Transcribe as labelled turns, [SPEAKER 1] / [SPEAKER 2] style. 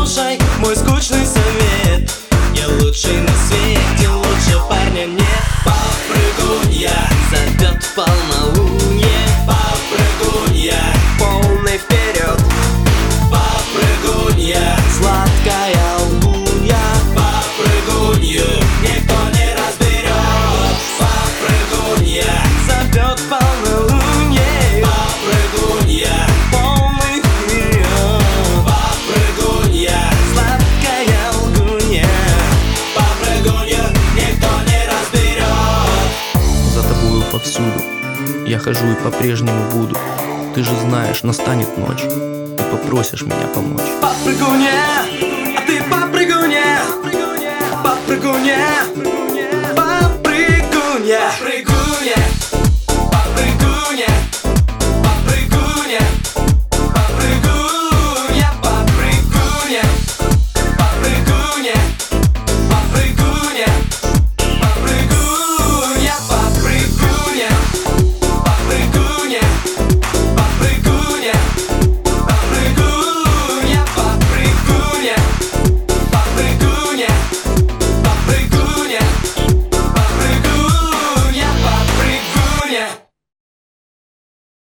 [SPEAKER 1] послушай мой скучный совет. Я лучший на свете, лучше парня нет. Попрыгунья зовет в полнолуние. Попрыгунья полный вперед. Попрыгунья сладкая лгунья. Попрыгунью никто не разберет. Попрыгунья зовет в полнолуние. Попрыгунья полный вперед. Попрыгунья сладкая лгунья. Попрыгунью никто не разберет.
[SPEAKER 2] За тобою повсюду я хожу и по-прежнему буду. Ты же знаешь, настанет ночь, и попросишь меня помочь.
[SPEAKER 1] Попрыгунья